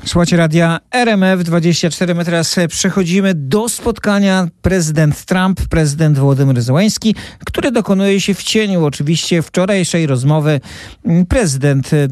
Słuchajcie radia RMF24. My teraz przechodzimy do spotkania prezydent Trump, prezydent Wołodymyr Zełański, który dokonuje się w cieniu oczywiście wczorajszej rozmowy prezydenta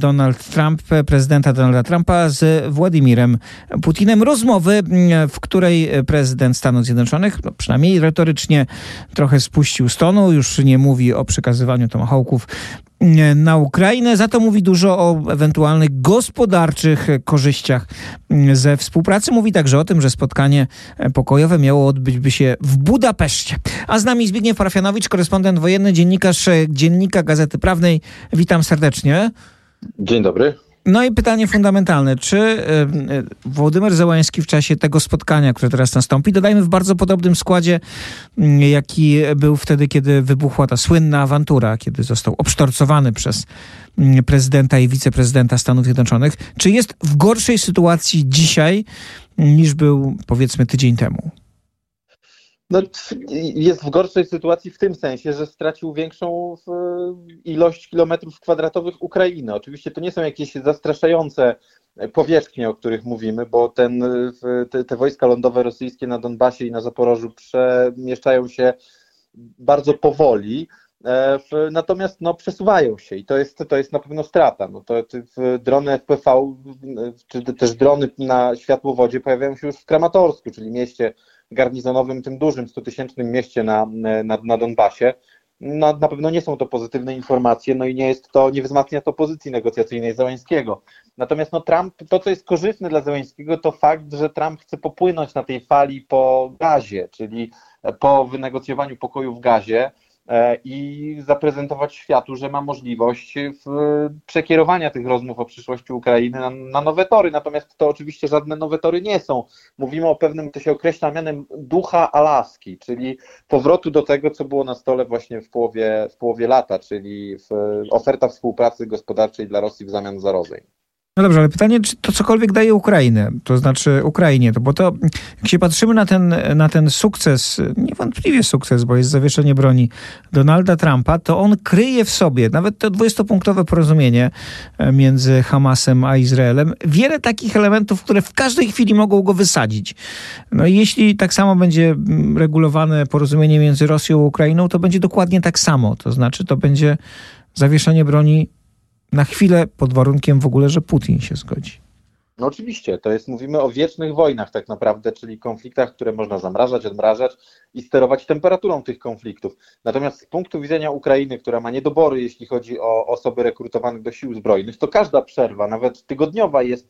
Donalda Trumpa z Władimirem Putinem. Rozmowy, w której prezydent Stanów Zjednoczonych, przynajmniej retorycznie, trochę spuścił z tonu, już nie mówi o przekazywaniu tomahawków na Ukrainę, za to mówi dużo o ewentualnych gospodarczych korzyściach ze współpracy. Mówi także o tym, że spotkanie pokojowe miało odbyć by się w Budapeszcie. A z nami Zbigniew Parafianowicz, korespondent wojenny, dziennikarz Dziennika Gazety Prawnej. Witam serdecznie. Dzień dobry. No i pytanie fundamentalne. Czy Wołodymyr Zełański w czasie tego spotkania, które teraz nastąpi, dodajmy w bardzo podobnym składzie, jaki był wtedy, kiedy wybuchła ta słynna awantura, kiedy został obsztorcowany przez prezydenta i wiceprezydenta Stanów Zjednoczonych, czy jest w gorszej sytuacji dzisiaj, niż był, powiedzmy, tydzień temu? No, jest w gorszej sytuacji w tym sensie, że stracił większą ilość kilometrów kwadratowych Ukrainy. Oczywiście to nie są jakieś zastraszające powierzchnie, o których mówimy, bo te wojska lądowe rosyjskie na Donbasie i na Zaporożu przemieszczają się bardzo powoli, natomiast przesuwają się i to jest na pewno strata. Drony FPV, czy też drony na światłowodzie pojawiają się już w Kramatorsku, czyli mieście garnizonowym, tym dużym 100-tysięcznym mieście na Donbasie. Na pewno nie są to pozytywne informacje, no i nie wzmacnia to pozycji negocjacyjnej Zełańskiego. Natomiast Trump, to co jest korzystne dla Zełańskiego, to fakt, że Trump chce popłynąć na tej fali po gazie, czyli po wynegocjowaniu pokoju w gazie i zaprezentować światu, że ma możliwość przekierowania tych rozmów o przyszłości Ukrainy na nowe tory. Natomiast to oczywiście żadne nowe tory nie są. Mówimy o pewnym, to się określa mianem ducha Alaski, czyli powrotu do tego, co było na stole właśnie w połowie lata, czyli oferta współpracy gospodarczej dla Rosji w zamian za rozejm. No dobrze, ale pytanie, czy to cokolwiek daje Ukrainie, bo to jak się patrzymy na ten sukces, niewątpliwie sukces, bo jest zawieszenie broni Donalda Trumpa, to on kryje w sobie, nawet to 20-punktowe porozumienie między Hamasem a Izraelem, wiele takich elementów, które w każdej chwili mogą go wysadzić. No i jeśli tak samo będzie regulowane porozumienie między Rosją a Ukrainą, to będzie dokładnie tak samo. To znaczy, to będzie zawieszenie broni na chwilę, pod warunkiem w ogóle, że Putin się zgodzi. No oczywiście, mówimy o wiecznych wojnach tak naprawdę, czyli konfliktach, które można zamrażać, odmrażać i sterować temperaturą tych konfliktów. Natomiast z punktu widzenia Ukrainy, która ma niedobory, jeśli chodzi o osoby rekrutowane do sił zbrojnych, to każda przerwa, nawet tygodniowa, jest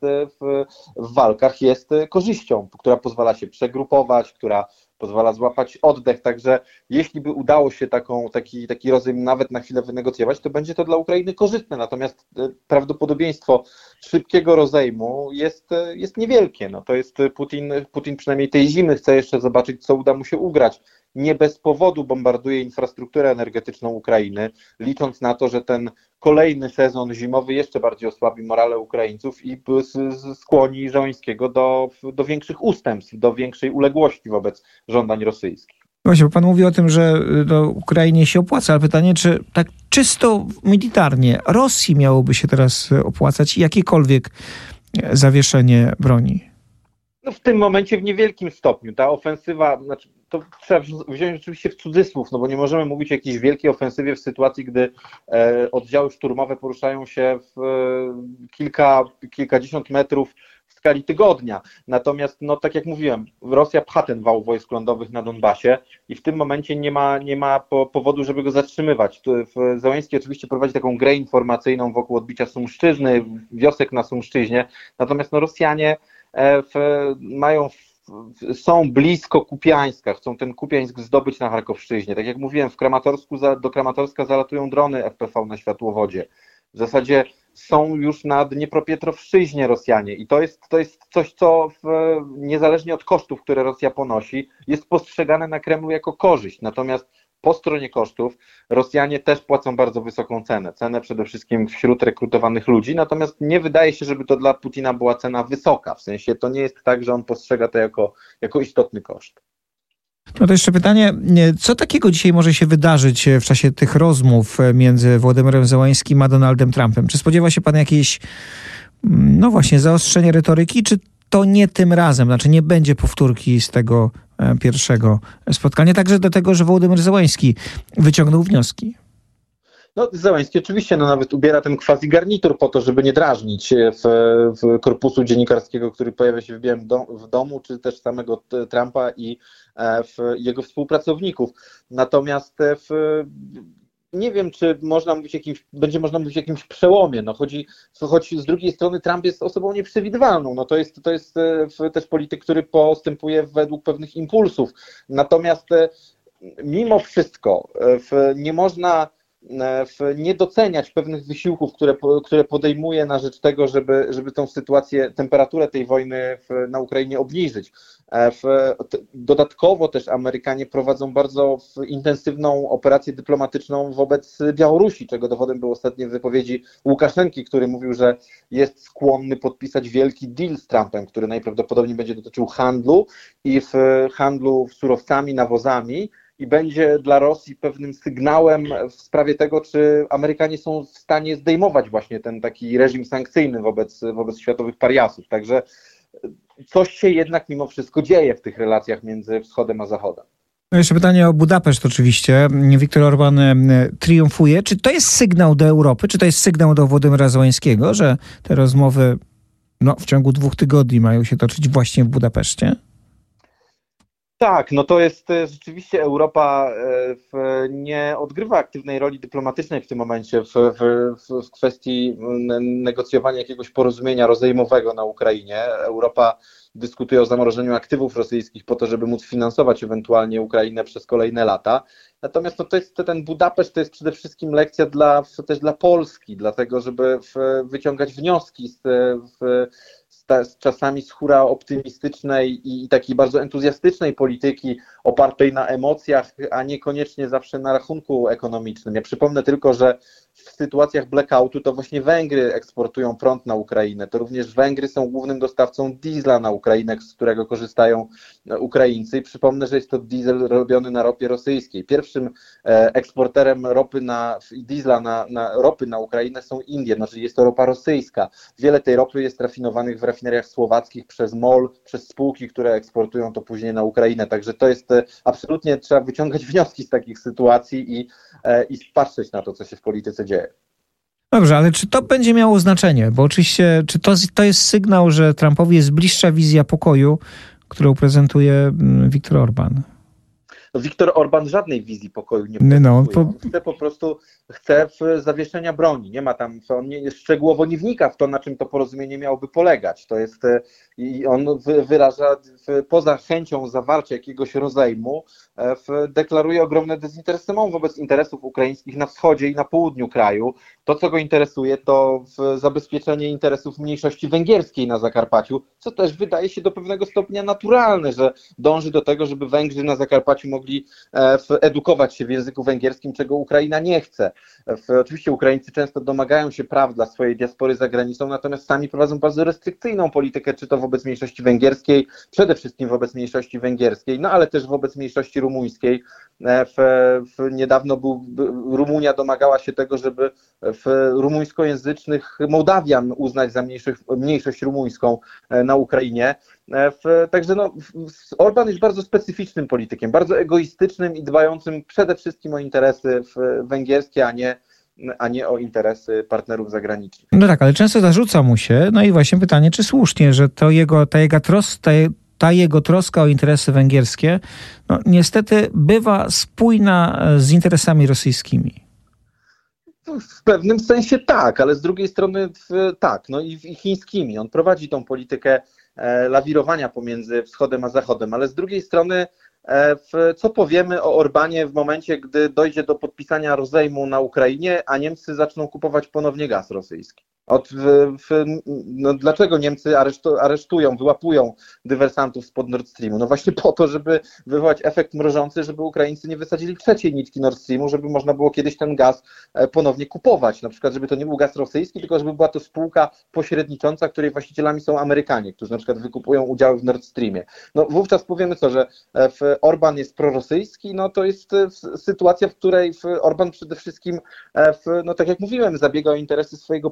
w walkach jest korzyścią, która pozwala się przegrupować, która pozwala złapać oddech, także jeśli by udało się taki rozejm nawet na chwilę wynegocjować, to będzie to dla Ukrainy korzystne, natomiast prawdopodobieństwo szybkiego rozejmu jest niewielkie. To jest Putin przynajmniej tej zimy chce jeszcze zobaczyć, co uda mu się ugrać. Nie bez powodu bombarduje infrastrukturę energetyczną Ukrainy, licząc na to, że ten kolejny sezon zimowy jeszcze bardziej osłabi morale Ukraińców i skłoni Zełańskiego do większych ustępstw, do większej uległości wobec żądań rosyjskich. Właśnie, bo pan mówi o tym, że Ukrainie się opłaca, ale pytanie, czy tak czysto militarnie Rosji miałoby się teraz opłacać jakiekolwiek zawieszenie broni? W tym momencie w niewielkim stopniu. Ta ofensywa, to trzeba wziąć oczywiście w cudzysłów, bo nie możemy mówić o jakiejś wielkiej ofensywie w sytuacji, gdy oddziały szturmowe poruszają się w kilkadziesiąt metrów w skali tygodnia. Natomiast, tak jak mówiłem, Rosja pcha ten wał wojsk lądowych na Donbasie i w tym momencie nie ma powodu, żeby go zatrzymywać. Zełański oczywiście prowadzi taką grę informacyjną wokół odbicia Sumszczyzny, wiosek na Sumszczyźnie, natomiast Rosjanie są blisko Kupiańska, chcą ten Kupiańsk zdobyć na Charkowszczyźnie. Tak jak mówiłem, do Kramatorska zalatują drony FPV na światłowodzie. W zasadzie są już na Dniepropietrowszczyźnie Rosjanie i to jest coś, co niezależnie od kosztów, które Rosja ponosi, jest postrzegane na Kremlu jako korzyść. Natomiast po stronie kosztów Rosjanie też płacą bardzo wysoką cenę przede wszystkim wśród rekrutowanych ludzi, natomiast nie wydaje się, żeby to dla Putina była cena wysoka, w sensie to nie jest tak, że on postrzega to jako istotny koszt. No to jeszcze pytanie, co takiego dzisiaj może się wydarzyć w czasie tych rozmów między Wołodymyrem Zełańskim a Donaldem Trumpem? Czy spodziewa się pan jakiejś no właśnie, zaostrzenie retoryki, czy to nie tym razem, znaczy nie będzie powtórki z tego pierwszego spotkania, także do tego, że Wołodymyr Zełański wyciągnął wnioski? No, Zełański oczywiście nawet ubiera ten quasi garnitur po to, żeby nie drażnić w korpusu dziennikarskiego, który pojawia się w domu, czy też samego Trumpa i jego współpracowników. Natomiast nie wiem, czy będzie można mówić o jakimś przełomie. Choć z drugiej strony Trump jest osobą nieprzewidywalną. No to jest też polityk, który postępuje według pewnych impulsów. Natomiast mimo wszystko nie można nie doceniać pewnych wysiłków, które podejmuje na rzecz tego, żeby tą sytuację, temperaturę tej wojny na Ukrainie obniżyć. Dodatkowo też Amerykanie prowadzą bardzo intensywną operację dyplomatyczną wobec Białorusi, czego dowodem były ostatnie wypowiedzi Łukaszenki, który mówił, że jest skłonny podpisać wielki deal z Trumpem, który najprawdopodobniej będzie dotyczył handlu i handlu surowcami, nawozami, i będzie dla Rosji pewnym sygnałem w sprawie tego, czy Amerykanie są w stanie zdejmować właśnie ten taki reżim sankcyjny wobec światowych pariasów. Także coś się jednak mimo wszystko dzieje w tych relacjach między Wschodem a Zachodem. No jeszcze pytanie o Budapeszt oczywiście. Viktor Orban triumfuje. Czy to jest sygnał do Europy, czy to jest sygnał do Wołodymyra Zełańskiego, że te rozmowy w ciągu 2 tygodni mają się toczyć właśnie w Budapeszcie? Tak, no to jest rzeczywiście Europa nie odgrywa aktywnej roli dyplomatycznej w tym momencie w kwestii negocjowania jakiegoś porozumienia rozejmowego na Ukrainie. Europa dyskutuje o zamrożeniu aktywów rosyjskich po to, żeby móc finansować ewentualnie Ukrainę przez kolejne lata. Natomiast ten Budapeszt to jest przede wszystkim lekcja też dla Polski, dlatego żeby wyciągać wnioski z czasami z hura optymistycznej i takiej bardzo entuzjastycznej polityki opartej na emocjach, a niekoniecznie zawsze na rachunku ekonomicznym. Ja przypomnę tylko, że w sytuacjach blackoutu to właśnie Węgry eksportują prąd na Ukrainę. To również Węgry są głównym dostawcą diesla na Ukrainę, z którego korzystają Ukraińcy. I przypomnę, że jest to diesel robiony na ropie rosyjskiej. Pierwszym eksporterem diesla ropy na Ukrainę są Indie, znaczy jest to ropa rosyjska. Wiele tej ropy jest rafinowanych w rafineriach słowackich przez MOL, przez spółki, które eksportują to później na Ukrainę. Także to jest absolutnie, trzeba wyciągać wnioski z takich sytuacji i patrzeć na to, co się w polityce dzieje. Dobrze, ale czy to będzie miało znaczenie? Bo oczywiście, czy to jest sygnał, że Trumpowi jest bliższa wizja pokoju, którą prezentuje Viktor Orban? Viktor Orban żadnej wizji pokoju nie prezentuje. On chce zawieszenia broni. Nie ma tam, on szczegółowo nie wnika w to, na czym to porozumienie miałoby polegać. To jest, i on wyraża poza chęcią zawarcia jakiegoś rozejmu, deklaruje ogromne dezinteresement wobec interesów ukraińskich na wschodzie i na południu kraju. To, co go interesuje, to zabezpieczenie interesów mniejszości węgierskiej na Zakarpaciu, co też wydaje się do pewnego stopnia naturalne, że dąży do tego, żeby Węgrzy na Zakarpaciu mogli edukować się w języku węgierskim, czego Ukraina nie chce. Oczywiście Ukraińcy często domagają się praw dla swojej diaspory za granicą, natomiast sami prowadzą bardzo restrykcyjną politykę, czy to wobec mniejszości węgierskiej, przede wszystkim wobec mniejszości węgierskiej, ale też wobec mniejszości rumuńskiej. Niedawno Rumunia domagała się tego, żeby rumuńskojęzycznych Mołdawian uznać za mniejszość rumuńską na Ukrainie. Także Orban jest bardzo specyficznym politykiem, bardzo egoistycznym i dbającym przede wszystkim o interesy węgierskie, a nie o interesy partnerów zagranicznych. No tak, ale często zarzuca mu się, i właśnie pytanie, czy słusznie, że ta jego troska o interesy węgierskie niestety bywa spójna z interesami rosyjskimi. W pewnym sensie tak, ale z drugiej strony tak, i chińskimi. On prowadzi tą politykę lawirowania pomiędzy wschodem a zachodem, ale z drugiej strony co powiemy o Orbanie w momencie, gdy dojdzie do podpisania rozejmu na Ukrainie, a Niemcy zaczną kupować ponownie gaz rosyjski? Dlaczego Niemcy aresztują, wyłapują dywersantów spod Nord Streamu? Właśnie po to, żeby wywołać efekt mrożący, żeby Ukraińcy nie wysadzili trzeciej nitki Nord Streamu, żeby można było kiedyś ten gaz ponownie kupować. Na przykład, żeby to nie był gaz rosyjski, tylko żeby była to spółka pośrednicząca, której właścicielami są Amerykanie, którzy na przykład wykupują udziały w Nord Streamie. Wówczas powiemy że Orban jest prorosyjski, to jest sytuacja, w której Orban przede wszystkim, tak jak mówiłem, zabiega o interesy swojego państwa.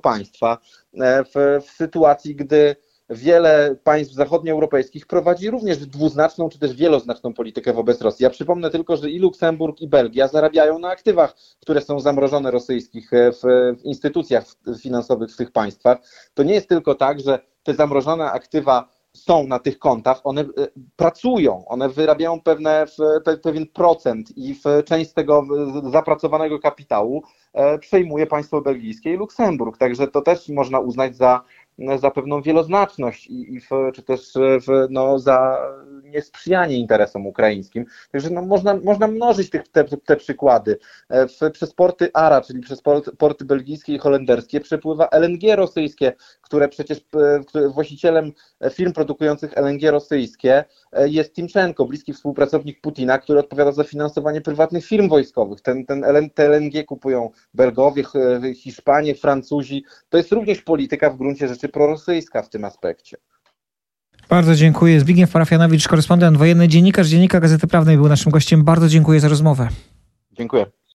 państwa w sytuacji, gdy wiele państw zachodnioeuropejskich prowadzi również dwuznaczną czy też wieloznaczną politykę wobec Rosji. Ja przypomnę tylko, że i Luksemburg, i Belgia zarabiają na aktywach, które są zamrożone rosyjskich w instytucjach finansowych w tych państwach. To nie jest tylko tak, że te zamrożone aktywa są na tych kontach, one pracują, one wyrabiają pewien procent i część z tego zapracowanego kapitału przejmuje państwo belgijskie i Luksemburg. Także to też można uznać za pewną wieloznaczność czy też za niesprzyjanie interesom ukraińskim. Także można mnożyć te przykłady. Przez porty ARA, czyli przez porty belgijskie i holenderskie przepływa LNG rosyjskie, które przecież właścicielem firm produkujących LNG rosyjskie jest Timczenko, bliski współpracownik Putina, który odpowiada za finansowanie prywatnych firm wojskowych. Te LNG kupują Belgowie, Hiszpanie, Francuzi. To jest również polityka w gruncie rzeczy prorosyjska w tym aspekcie. Bardzo dziękuję. Zbigniew Parafianowicz, korespondent wojenny, dziennikarz Dziennika Gazety Prawnej, był naszym gościem. Bardzo dziękuję za rozmowę. Dziękuję.